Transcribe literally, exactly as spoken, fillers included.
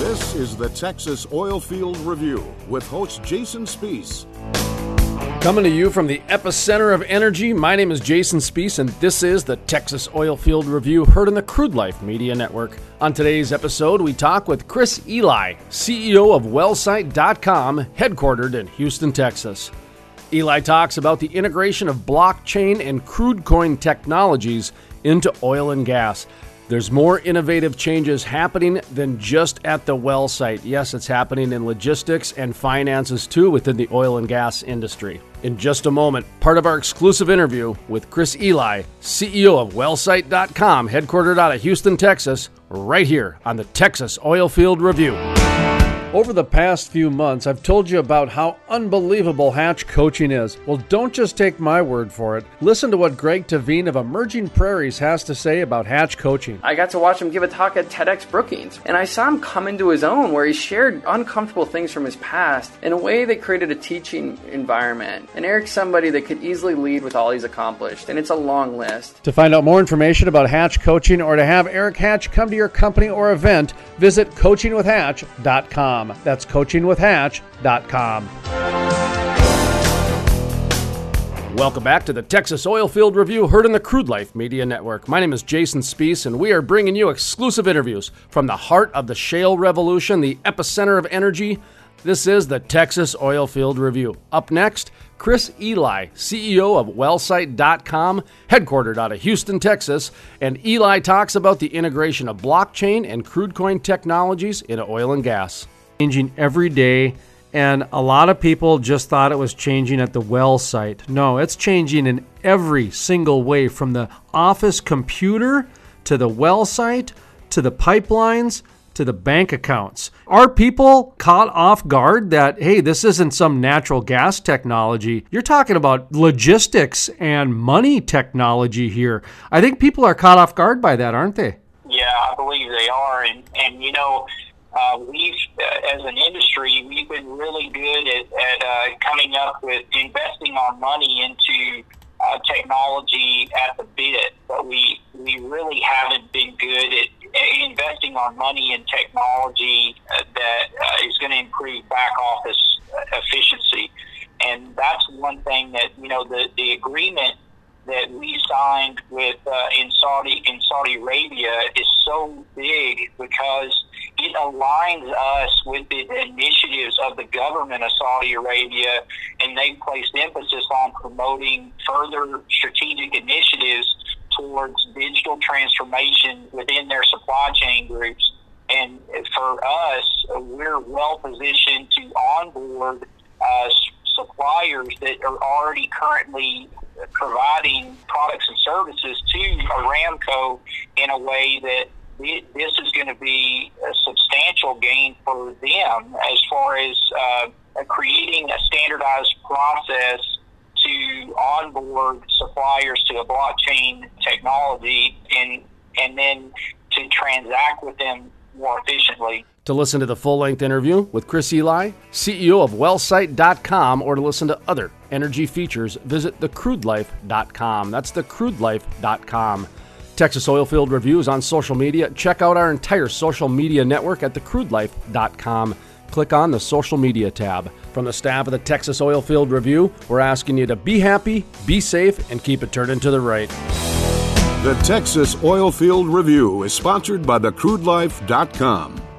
This is the Texas Oilfield Review with host Jason Spiess. Coming to you from the epicenter of energy, my name is Jason Spiess, and this is the Texas Oilfield Review, heard on the Crude Life Media Network. On today's episode, we talk with Chris Ely, C E O of Wellsite dot com, headquartered in Houston, Texas. Ely talks about the integration of blockchain and crude coin technologies into oil and gas. There's more innovative changes happening than just at the well site. Yes, it's happening in logistics and finances too within the oil and gas industry. In just a moment, part of our exclusive interview with Chris Ely, C E O of Wellsite dot com, headquartered out of Houston, Texas, right here on the Texas Oilfield Review. Over the past few months, I've told you about how unbelievable Hatch coaching is. Well, don't just take my word for it. Listen to what Greg Tavine of Emerging Prairies has to say about Hatch coaching. I got to watch him give a talk at TEDx Brookings, and I saw him come into his own where he shared uncomfortable things from his past in a way that created a teaching environment. And Eric's somebody that could easily lead with all he's accomplished, and it's a long list. To find out more information about Hatch coaching or to have Eric Hatch come to your company or event, visit coaching with hatch dot com. That's coaching with hatch dot com. Welcome back to the Texas Oilfield Review, heard on the Crude Life Media Network. My name is Jason Spiess, and we are bringing you exclusive interviews from the heart of the shale revolution, the epicenter of energy. This is the Texas Oilfield Review. Up next, Chris Ely, C E O of Wellsite dot com, headquartered out of Houston, Texas, and Ely talks about the integration of blockchain and crude coin technologies into oil and gas. Changing every day, and a lot of people just thought it was changing at the well site. No, it's changing in every single way, from the office computer to the well site to the pipelines to the bank accounts. Are people caught off guard that, hey, this isn't some natural gas technology? You're talking about logistics and money technology here. I think people are caught off guard by that, aren't they? Yeah, I believe they are. And, and you know, uh, we've, uh, as an industry, we've been really good at, at uh, coming up with investing our money into uh, technology at the bit, but we, we really haven't been good at investing our money in technology uh, that uh, is going to improve back office uh, efficiency. And that's one thing that, you know, the, the agreement that we signed with uh, in Saudi in Saudi Arabia is so big because it aligns us with the initiatives of the government of Saudi Arabia, and they placed emphasis on promoting further strategic initiatives towards digital transformation within their supply chain groups. And for us, we're well positioned to onboard uh, suppliers that are already currently providing products and services to Aramco in a way that this is going to be a substantial gain for them as far as uh, creating a standardized process to onboard suppliers to a blockchain technology and and then to transact with them more efficiently. To listen to the full-length interview with Chris Ely, C E O of Wellsite dot com, or to listen to other energy features, visit the crude life dot com. That's the crude life dot com. Texas Oilfield Review is on social media. Check out our entire social media network at the crude life dot com. Click on the social media tab. From the staff of the Texas Oilfield Review, we're asking you to be happy, be safe, and keep it turning to the right. The Texas Oilfield Review is sponsored by the crude life dot com.